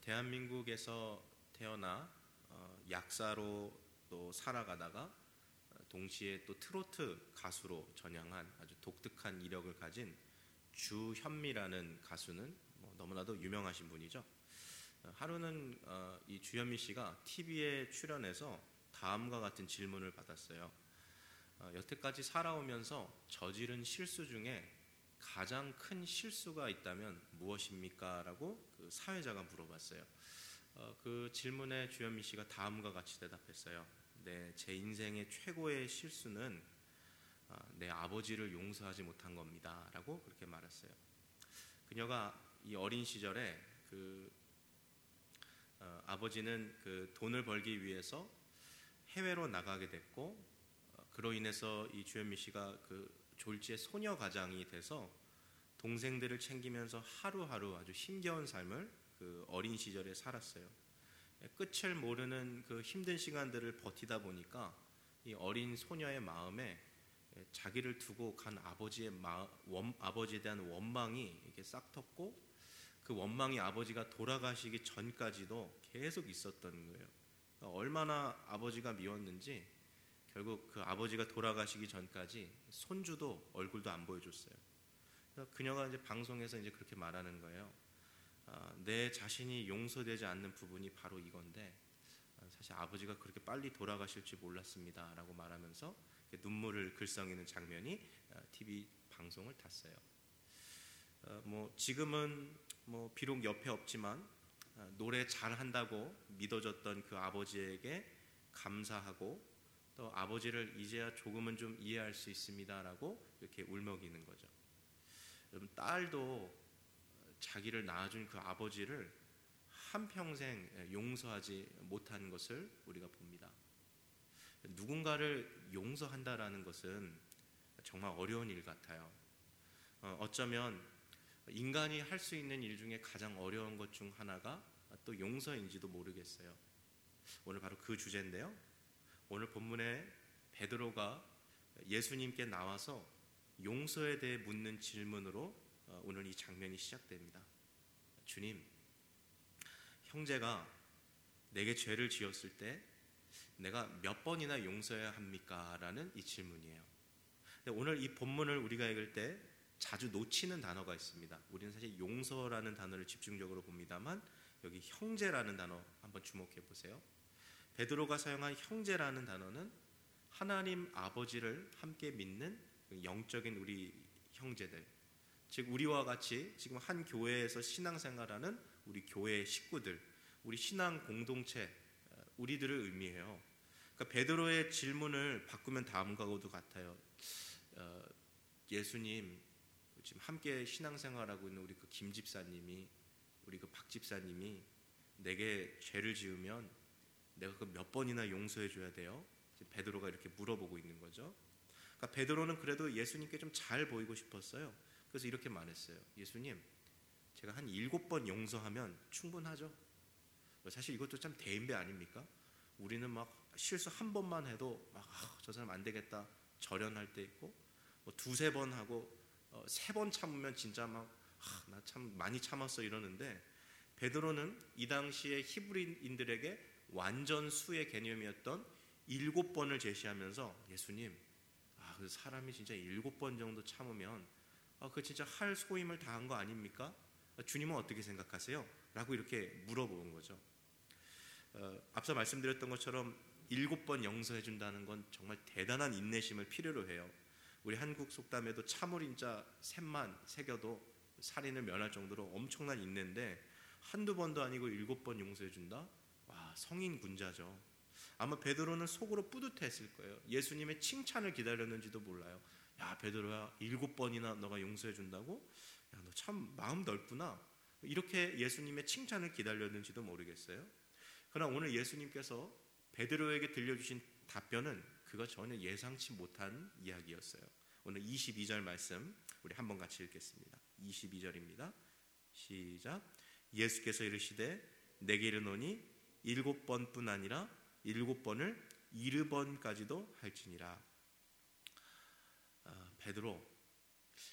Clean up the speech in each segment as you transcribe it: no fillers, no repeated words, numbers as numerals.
대한민국에서 태어나 약사로 또 살아가다가 동시에 또 트로트 가수로 전향한 아주 독특한 이력을 가진 주현미라는 가수는 너무나도 유명하신 분이죠. 하루는 이 주현미 씨가 TV에 출연해서 다음과 같은 질문을 받았어요. 여태까지 살아오면서 저지른 실수 중에 가장 큰 실수가 있다면 무엇입니까? 라고 그 사회자가 물어봤어요. 그 질문에 주현미 씨가 다음과 같이 대답했어요. 네, 제 인생의 최고의 실수는 내 아버지를 용서하지 못한 겁니다. 라고 그렇게 말했어요. 그녀가 이 어린 시절에 아버지는 그 돈을 벌기 위해서 해외로 나가게 됐고, 그로 인해서 이 주현미 씨가 그 졸지의 소녀 가장이 돼서 동생들을 챙기면서 하루하루 아주 힘겨운 삶을 그 어린 시절에 살았어요. 끝을 모르는 그 힘든 시간들을 버티다 보니까 이 어린 소녀의 마음에 자기를 두고 간 아버지에 대한 원망이 이렇게 싹 텄고, 그 원망이 아버지가 돌아가시기 전까지도 계속 있었던 거예요. 얼마나 아버지가 미웠는지 결국 그 아버지가 돌아가시기 전까지 손주도 얼굴도 안 보여줬어요. 그래서 그녀가 이제 방송에서 이제 그렇게 말하는 거예요. 내 자신이 용서되지 않는 부분이 바로 이건데 사실 아버지가 그렇게 빨리 돌아가실 줄 몰랐습니다. 라고 말하면서 눈물을 글썽이는 장면이 TV 방송을 탔어요. 지금은 비록 옆에 없지만 노래 잘한다고 믿어줬던 그 아버지에게 감사하고 또 아버지를 이제야 조금은 좀 이해할 수 있습니다. 라고 이렇게 울먹이는 거죠. 여러분, 딸도 자기를 낳아준 그 아버지를 한평생 용서하지 못한 것을 우리가 봅니다. 누군가를 용서한다라는 것은 정말 어려운 일 같아요. 어쩌면 인간이 할 수 있는 일 중에 가장 어려운 것 중 하나가 또 용서인지도 모르겠어요. 오늘 바로 그 주제인데요. 오늘 본문에 베드로가 예수님께 나와서 용서에 대해 묻는 질문으로 오늘 이 장면이 시작됩니다. 주님, 형제가 내게 죄를 지었을 때 내가 몇 번이나 용서해야 합니까? 라는 이 질문이에요. 근데 오늘 이 본문을 우리가 읽을 때 자주 놓치는 단어가 있습니다. 우리는 사실 용서라는 단어를 집중적으로 봅니다만 여기 형제라는 단어 한번 주목해 보세요. 베드로가 사용한 형제라는 단어는 하나님 아버지를 함께 믿는 영적인 우리 형제들, 즉 우리와 같이 지금 한 교회에서 신앙생활하는 우리 교회의 식구들, 우리 신앙 공동체, 우리들을 의미해요. 그러니까 베드로의 질문을 바꾸면 다음과도 같아요. 예수님, 지금 함께 신앙생활하고 있는 우리 그 김 집사님이, 우리 그 박 집사님이 내게 죄를 지으면 내가 그 몇 번이나 용서해 줘야 돼요? 베드로가 이렇게 물어보고 있는 거죠. 그러니까 베드로는 그래도 예수님께 좀 잘 보이고 싶었어요. 그래서 이렇게 말했어요. 예수님, 제가 한 7번 용서하면 충분하죠? 사실 이것도 참 대인배 아닙니까? 우리는 막 실수 한 번만 해도 막 저 사람 안 되겠다 절연할 때 있고, 2-3번 하고 3번 참으면 진짜 막 나 참 많이 참았어 이러는데, 베드로는 이 당시에 히브리인들에게 완전 수의 개념이었던 7번을 제시하면서 예수님, 그 사람이 진짜 7번 정도 참으면 그 진짜 할 소임을 다한 거 아닙니까? 주님은 어떻게 생각하세요? 라고 이렇게 물어보는 거죠. 앞서 말씀드렸던 것처럼 7번 용서해 준다는 건 정말 대단한 인내심을 필요로 해요. 우리 한국 속담에도 참을인자 셋만 새겨도 살인을 면할 정도로 엄청난 인내인데 한두 번도 아니고 7번 용서해 준다? 와, 성인 군자죠. 아마 베드로는 속으로 뿌듯했을 거예요. 예수님의 칭찬을 기다렸는지도 몰라요. 야, 베드로야, 7번이나 너가 용서해 준다고? 야, 너 참 마음 넓구나. 이렇게 예수님의 칭찬을 기다렸는지도 모르겠어요. 그러나 오늘 예수님께서 베드로에게 들려주신 답변은 그가 전혀 예상치 못한 이야기였어요. 오늘 22절 말씀 우리 한번 같이 읽겠습니다. 22절입니다. 시작. 예수께서 이르시되 내게 이르노니 7번뿐 아니라 7번을 70번까지도 할지니라. 베드로,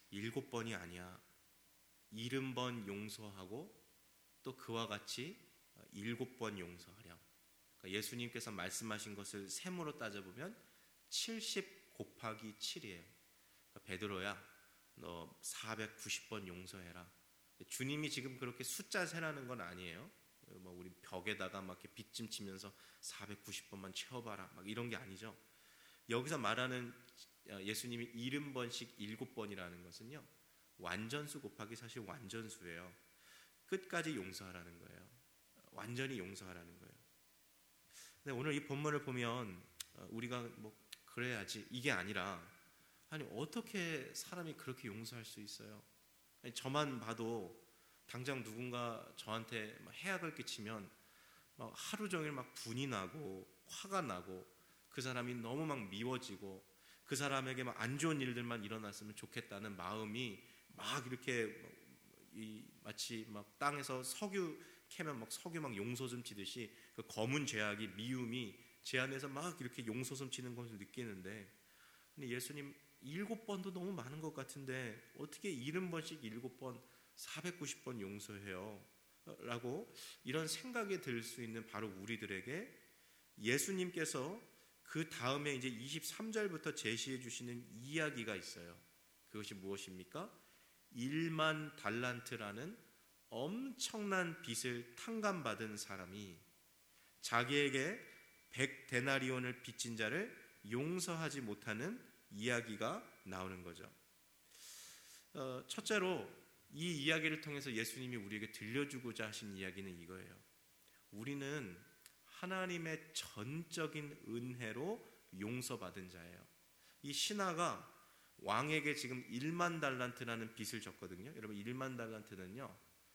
7번이 아니야. 70번 용서하고 또 그와 같이 7번 용서하랴. 그러니까 예수님께서 말씀하신 것을 셈으로 따져보면 70 곱하기 7이에요. 그러니까 베드로야, 너 490번 용서해라. 주님이 지금 그렇게 숫자 세라는 건 아니에요. 뭐 우리 벽에다가 막 이렇게 빗짐 치면서 490번만 채워봐라 막 이런 게 아니죠. 여기서 말하는 예수님이 70번씩 7번이라는 것은요, 완전수 곱하기 사실 완전수예요. 끝까지 용서하라는 거예요. 완전히 용서하라는 거예요. 근데 오늘 이 본문을 보면 우리가 뭐 그래야지 이게 아니라, 아니 어떻게 사람이 그렇게 용서할 수 있어요? 아니, 저만 봐도 당장 누군가 저한테 막 해악을 끼치면 막 하루 종일 막 분이 나고 화가 나고 그 사람이 너무 막 미워지고 그 사람에게 막 안 좋은 일들만 일어났으면 좋겠다는 마음이 막 이렇게 마치 막 땅에서 석유 캐면 막 석유 막 용솟음 치듯이 그 검은 죄악이, 미움이 제 안에서 막 이렇게 용솟음 치는 것을 느끼는데, 근데 예수님 7번도 너무 많은 것 같은데 어떻게 70번씩 7번 490번 용서해요? 라고 이런 생각이 들 수 있는 바로 우리들에게 예수님께서 그 다음에 이제 23절부터 제시해 주시는 이야기가 있어요. 그것이 무엇입니까? 1만 달란트라는 엄청난 빚을 탕감받은 사람이 자기에게 100데나리온을 빚진 자를 용서하지 못하는 이야기가 나오는 거죠. 첫째로 이 이야기를 통해서 예수님이 우리에게 들려주고자 하신 이야기는 이거예요. 우리는 하나님의 전적인 은혜로 용서받은 자예요. 이 신하가 왕에게 지금 1만 달란트라는 빚을 졌거든요. 여러분 1만 달란트는요,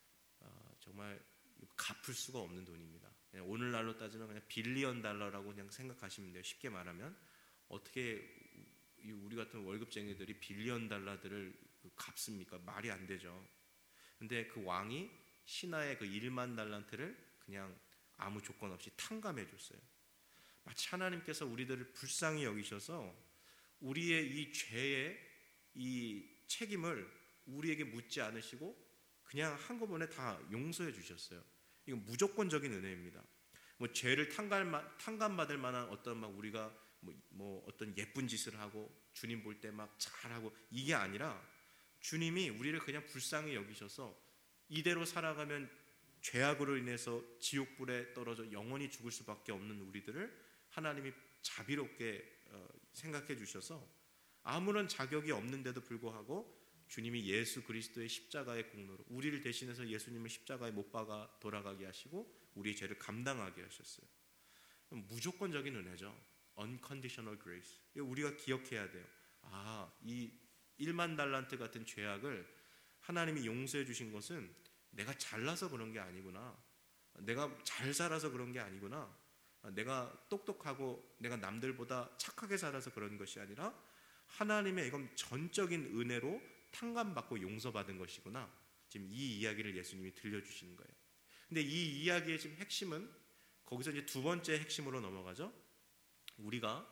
정말 갚을 수가 없는 돈입니다. 오늘날로 따지면 그냥 빌리언 달러라고 그냥 생각하시면 돼요. 쉽게 말하면 어떻게 우리 같은 월급쟁이들이 빌리언 달러들을 갚습니까? 말이 안 되죠. 근데 그 왕이 신하의 그 1만 달란트를 그냥 아무 조건 없이 탕감해 줬어요. 마치 하나님께서 우리들을 불쌍히 여기셔서 우리의 이 죄의 이 책임을 우리에게 묻지 않으시고 그냥 한꺼번에 다 용서해 주셨어요. 이건 무조건적인 은혜입니다. 뭐 죄를 탕감받을 만한 어떤 막 우리가 뭐 어떤 예쁜 짓을 하고 주님 볼 때 막 잘하고 이게 아니라, 주님이 우리를 그냥 불쌍히 여기셔서 이대로 살아가면 죄악으로 인해서 지옥불에 떨어져 영원히 죽을 수밖에 없는 우리들을 하나님이 자비롭게 생각해 주셔서 아무런 자격이 없는데도 불구하고 주님이 예수 그리스도의 십자가의 공로로 우리를 대신해서 예수님을 십자가에 못 박아 돌아가게 하시고 우리의 죄를 감당하게 하셨어요. 무조건적인 은혜죠. Unconditional grace. 우리가 기억해야 돼요. 이 1만 달란트 같은 죄악을 하나님이 용서해 주신 것은 내가 잘나서 그런 게 아니구나, 내가 잘 살아서 그런 게 아니구나, 내가 똑똑하고 내가 남들보다 착하게 살아서 그런 것이 아니라 하나님의 이건 전적인 은혜로 탕감받고 용서받은 것이구나. 지금 이 이야기를 예수님이 들려주시는 거예요. 근데 이 이야기의 지금 핵심은 거기서 이제 두 번째 핵심으로 넘어가죠. 우리가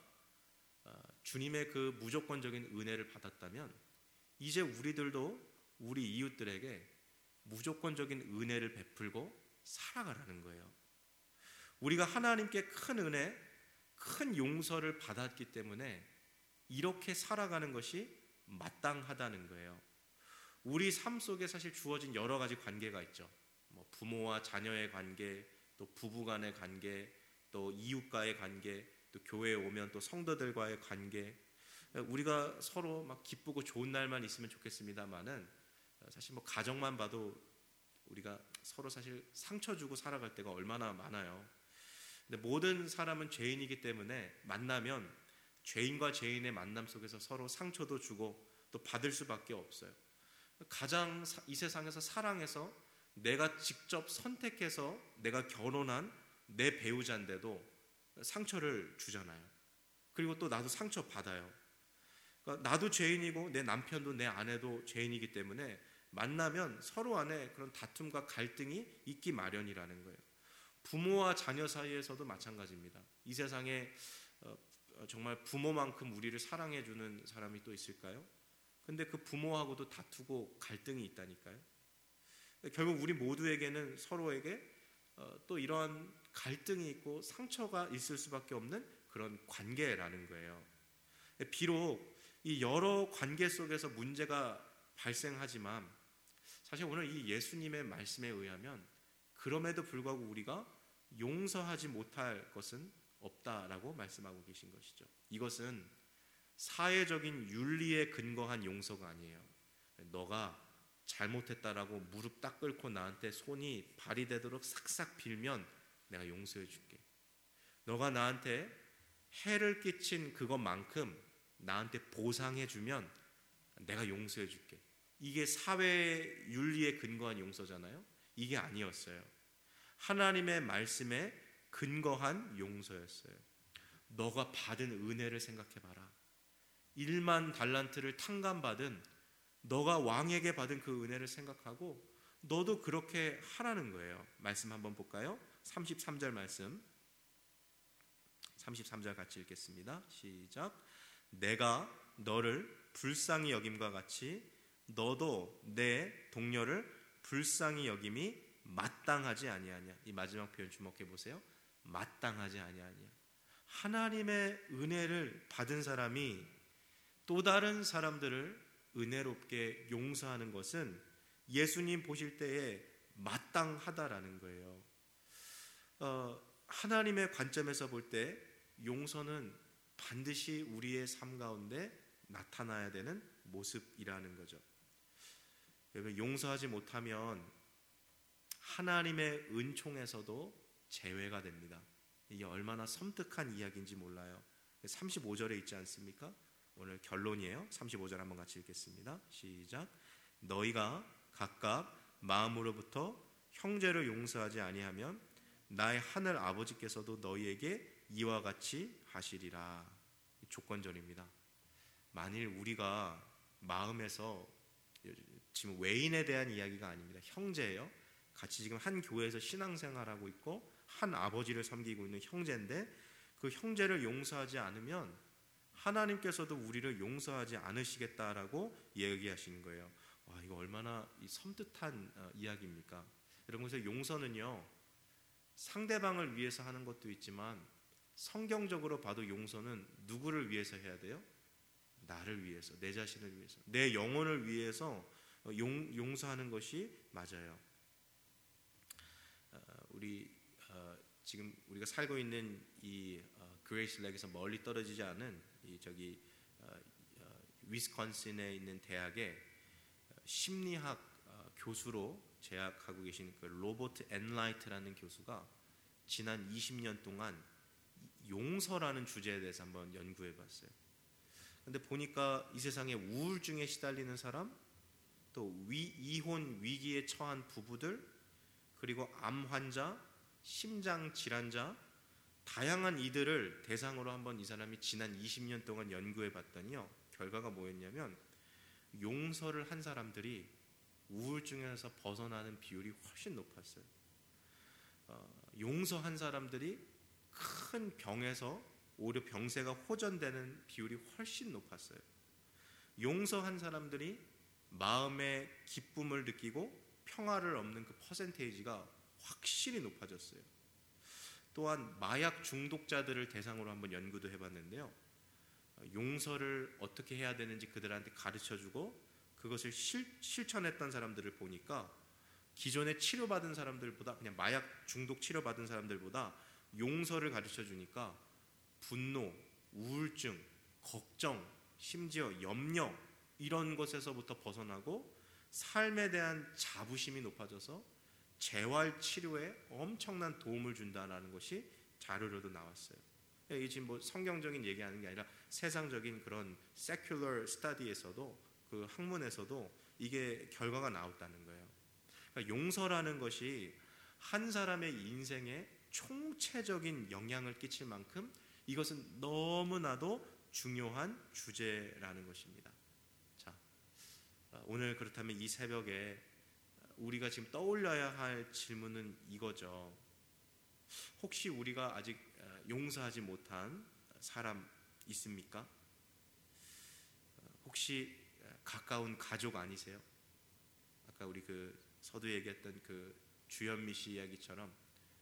주님의 그 무조건적인 은혜를 받았다면 이제 우리들도 우리 이웃들에게 무조건적인 은혜를 베풀고 살아가라는 거예요. 우리가 하나님께 큰 은혜, 큰 용서를 받았기 때문에 이렇게 살아가는 것이 마땅하다는 거예요. 우리 삶 속에 사실 주어진 여러 가지 관계가 있죠. 뭐 부모와 자녀의 관계, 또 부부 간의 관계, 또 이웃과의 관계, 또 교회에 오면 또 성도들과의 관계. 우리가 서로 막 기쁘고 좋은 날만 있으면 좋겠습니다만은 사실 뭐 가정만 봐도 우리가 서로 사실 상처 주고 살아갈 때가 얼마나 많아요. 근데 모든 사람은 죄인이기 때문에 만나면 죄인과 죄인의 만남 속에서 서로 상처도 주고 또 받을 수밖에 없어요. 가장 이 세상에서 사랑해서 내가 직접 선택해서 내가 결혼한 내 배우자인데도 상처를 주잖아요. 그리고 또 나도 상처 받아요. 그러니까 나도 죄인이고 내 남편도 내 아내도 죄인이기 때문에 만나면 서로 안에 그런 다툼과 갈등이 있기 마련이라는 거예요. 부모와 자녀 사이에서도 마찬가지입니다. 이 세상에 정말 부모만큼 우리를 사랑해주는 사람이 또 있을까요? 근데 그 부모하고도 다투고 갈등이 있다니까요. 결국 우리 모두에게는 서로에게 또 이러한 갈등이 있고 상처가 있을 수밖에 없는 그런 관계라는 거예요. 비록 이 여러 관계 속에서 문제가 발생하지만 사실 오늘 이 예수님의 말씀에 의하면 그럼에도 불구하고 우리가 용서하지 못할 것은 없다라고 말씀하고 계신 것이죠. 이것은 사회적인 윤리에 근거한 용서가 아니에요. 너가 잘못했다라고 무릎 딱 꿇고 나한테 손이 발이 되도록 싹싹 빌면 내가 용서해 줄게. 너가 나한테 해를 끼친 그것만큼 나한테 보상해 주면 내가 용서해 줄게. 이게 사회 윤리에 근거한 용서잖아요. 이게 아니었어요. 하나님의 말씀에 근거한 용서였어요. 너가 받은 은혜를 생각해 봐라. 1만 달란트를 탕감받은 너가 왕에게 받은 그 은혜를 생각하고 너도 그렇게 하라는 거예요. 말씀 한번 볼까요? 33절 말씀. 33절 같이 읽겠습니다. 시작. 내가 너를 불쌍히 여김과 같이 너도 내 동료를 불쌍히 여김이 마땅하지 아니하냐. 이 마지막 표현 주목해 보세요. 마땅하지 아니하냐. 하나님의 은혜를 받은 사람이 또 다른 사람들을 은혜롭게 용서하는 것은 예수님 보실 때에 마땅하다라는 거예요. 하나님의 관점에서 볼 때 용서는 반드시 우리의 삶 가운데 나타나야 되는 모습이라는 거죠. 여러분, 용서하지 못하면 하나님의 은총에서도 제외가 됩니다. 이게 얼마나 섬뜩한 이야기인지 몰라요. 35절에 있지 않습니까? 오늘 결론이에요. 35절 한번 같이 읽겠습니다. 시작. 너희가 각각 마음으로부터 형제를 용서하지 아니하면 나의 하늘 아버지께서도 너희에게 이와 같이 하시리라. 조건절입니다. 만일 우리가 마음에서, 지금 외인에 대한 이야기가 아닙니다. 형제예요. 같이 지금 한 교회에서 신앙생활하고 있고 한 아버지를 섬기고 있는 형제인데 그 형제를 용서하지 않으면 하나님께서도 우리를 용서하지 않으시겠다라고 얘기하시는 거예요. 와, 이거 얼마나 섬뜩한 이야기입니까? 여러분, 그래서 용서는요, 상대방을 위해서 하는 것도 있지만 성경적으로 봐도 용서는 누구를 위해서 해야 돼요? 나를 위해서, 내 자신을 위해서, 내 영혼을 위해서 용서하는 것이 맞아요. 지금 우리가 살고 있는 이 그레이스 렉에서 멀리 떨어지지 않은 위스콘신에 있는 대학에 심리학 교수로 재학하고 계신 그 로버트 엔라이트라는 교수가 지난 20년 동안 용서라는 주제에 대해서 한번 연구해 봤어요. 근데 보니까 이 세상에 우울증에 시달리는 사람, 또 이혼 위기에 처한 부부들, 그리고 암 환자, 심장 질환자, 다양한 이들을 대상으로 한번 이 사람이 지난 20년 동안 연구해 봤더니요, 결과가 뭐였냐면 용서를 한 사람들이 우울증에서 벗어나는 비율이 훨씬 높았어요. 용서한 사람들이 큰 병에서 오히려 병세가 호전되는 비율이 훨씬 높았어요. 용서한 사람들이 마음의 기쁨을 느끼고 평화를 얻는 그 퍼센테이지가 확실히 높아졌어요. 또한 마약 중독자들을 대상으로 한번 연구도 해봤는데요, 용서를 어떻게 해야 되는지 그들한테 가르쳐주고 그것을 실천했던 사람들을 보니까 기존에 치료받은 사람들보다, 그냥 마약 중독 치료받은 사람들보다 용서를 가르쳐주니까 분노, 우울증, 걱정, 심지어 염려, 이런 것에서부터 벗어나고 삶에 대한 자부심이 높아져서 재활 치료에 엄청난 도움을 준다는 것이 자료로도 나왔어요. 이게 지금 뭐 성경적인 얘기하는 게 아니라 세상적인 그런 secular study에서도, 그 학문에서도 이게 결과가 나왔다는 거예요. 그러니까 용서라는 것이 한 사람의 인생에 총체적인 영향을 끼칠 만큼 이것은 너무나도 중요한 주제라는 것입니다. 자, 오늘 그렇다면 이 새벽에 우리가 지금 떠올려야 할 질문은 이거죠. 혹시 우리가 아직 용서하지 못한 사람 있습니까? 혹시 가까운 가족 아니세요? 아까 우리 그 서두 얘기했던 그 주현미 씨 이야기처럼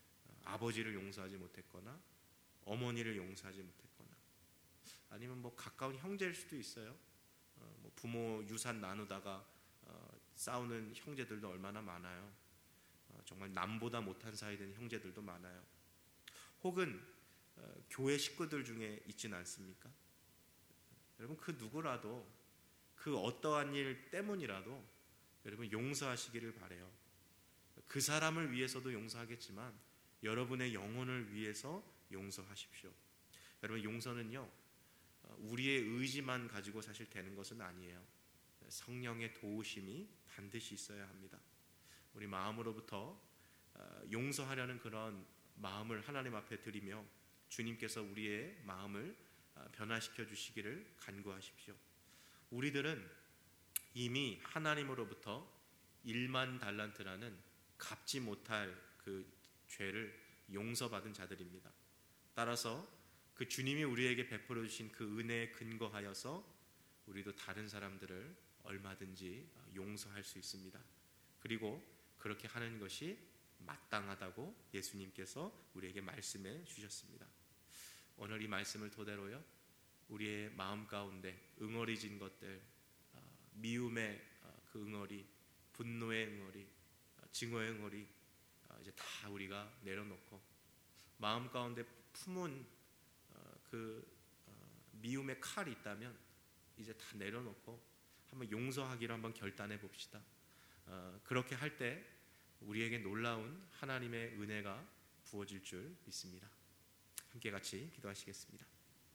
아버지를 용서하지 못했거나 어머니를 용서하지 못했거나 아니면 뭐 가까운 형제일 수도 있어요. 뭐 부모 유산 나누다가 싸우는 형제들도 얼마나 많아요. 정말 남보다 못한 사이 된 형제들도 많아요. 혹은 교회 식구들 중에 있지는 않습니까? 여러분 그 누구라도 그 어떠한 일 때문이라도 여러분 용서하시기를 바라요. 그 사람을 위해서도 용서하겠지만 여러분의 영혼을 위해서 용서하십시오. 여러분 용서는요 우리의 의지만 가지고 사실 되는 것은 아니에요. 성령의 도우심이 반드시 있어야 합니다. 우리 마음으로부터 용서하려는 그런 마음을 하나님 앞에 드리며 주님께서 우리의 마음을 변화시켜 주시기를 간구하십시오. 우리들은 이미 하나님으로부터 1만 달란트라는 갚지 못할 그 죄를 용서받은 자들입니다. 따라서 그 주님이 우리에게 베풀어 주신 그 은혜에 근거하여서 우리도 다른 사람들을 얼마든지 용서할 수 있습니다. 그리고 그렇게 하는 것이 마땅하다고 예수님께서 우리에게 말씀해 주셨습니다. 오늘 이 말씀을 토대로요 우리의 마음 가운데 응어리진 것들, 미움의 그 응어리, 분노의 응어리, 증오의 응어리 이제 다 우리가 내려놓고 마음 가운데 품은 그 미움의 칼이 있다면 이제 다 내려놓고 한번 용서하기로 한번 결단해 봅시다. 그렇게 할 때 우리에게 놀라운 하나님의 은혜가 부어질 줄 믿습니다. 함께 같이 기도하시겠습니다.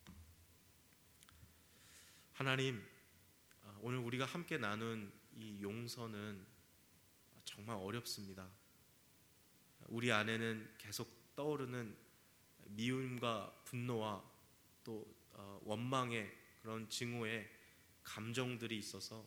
하나님, 오늘 우리가 함께 나눈 이 용서는 정말 어렵습니다. 우리 안에는 계속 떠오르는 미움과 분노와 또 원망의 그런 증오의 감정들이 있어서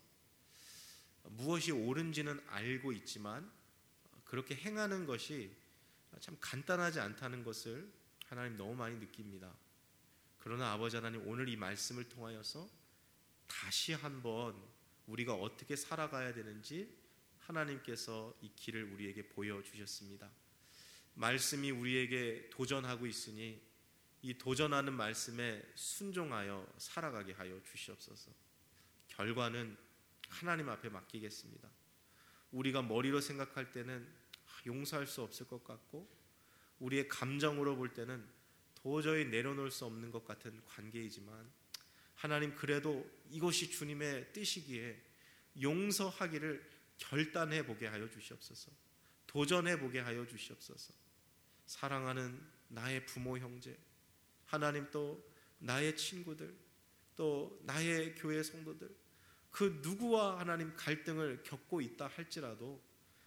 무엇이 옳은지는 알고 있지만 그렇게 행하는 것이 참 간단하지 않다는 것을 하나님 너무 많이 느낍니다. 그러나 아버지 하나님 오늘 이 말씀을 통하여서 다시 한번 우리가 어떻게 살아가야 되는지 하나님께서 이 길을 우리에게 보여주셨습니다. 말씀이 우리에게 도전하고 있으니 이 도전하는 말씀에 순종하여 살아가게 하여 주시옵소서. 결과는 하나님 앞에 맡기겠습니다. 우리가 머리로 생각할 때는 용서할 수 없을 것 같고 우리의 감정으로 볼 때는 도저히 내려놓을 수 없는 것 같은 관계이지만 하나님 그래도 이것이 주님의 뜻이기에 용서하기를 결단해 보게 하여 주시옵소서. 도전해 보게 하여 주시옵소서. 사랑하는 나의 부모 형제, 하나님 또 나의 친구들, 또 나의 교회 성도들, 그 누구와 하나님 갈등을 겪고 있다 할지라도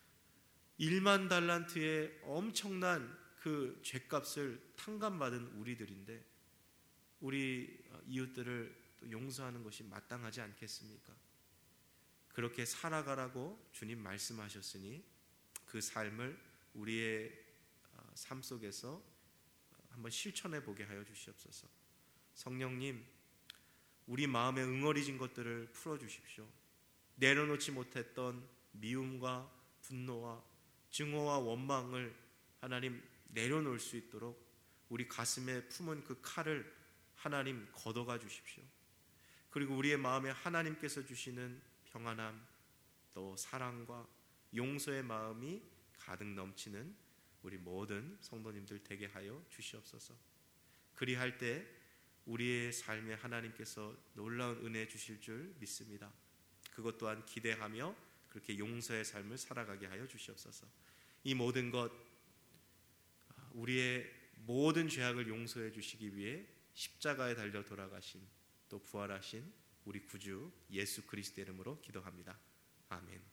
1만 달란트의 엄청난 그 죄값을 탕감받은 우리들인데 우리 이웃들을 또 용서하는 것이 마땅하지 않겠습니까? 그렇게 살아가라고 주님 말씀하셨으니 그 삶을 우리의 삶 속에서 한번 실천해 보게 하여 주시옵소서. 성령님, 우리 마음에 응어리진 것들을 풀어주십시오. 내려놓지 못했던 미움과 분노와 증오와 원망을 하나님 내려놓을 수 있도록 우리 가슴에 품은 그 칼을 하나님 걷어가 주십시오. 그리고 우리의 마음에 하나님께서 주시는 평안함, 또 사랑과 용서의 마음이 가득 넘치는 우리 모든 성도님들 되게 하여 주시옵소서. 그리할 때 우리의 삶에 하나님께서 놀라운 은혜 주실 줄 믿습니다. 그것 또한 기대하며 그렇게 용서의 삶을 살아가게 하여 주시옵소서. 이 모든 것 우리의 모든 죄악을 용서해 주시기 위해 십자가에 달려 돌아가신 또 부활하신 우리 구주 예수 그리스도의 이름으로 기도합니다. 아멘.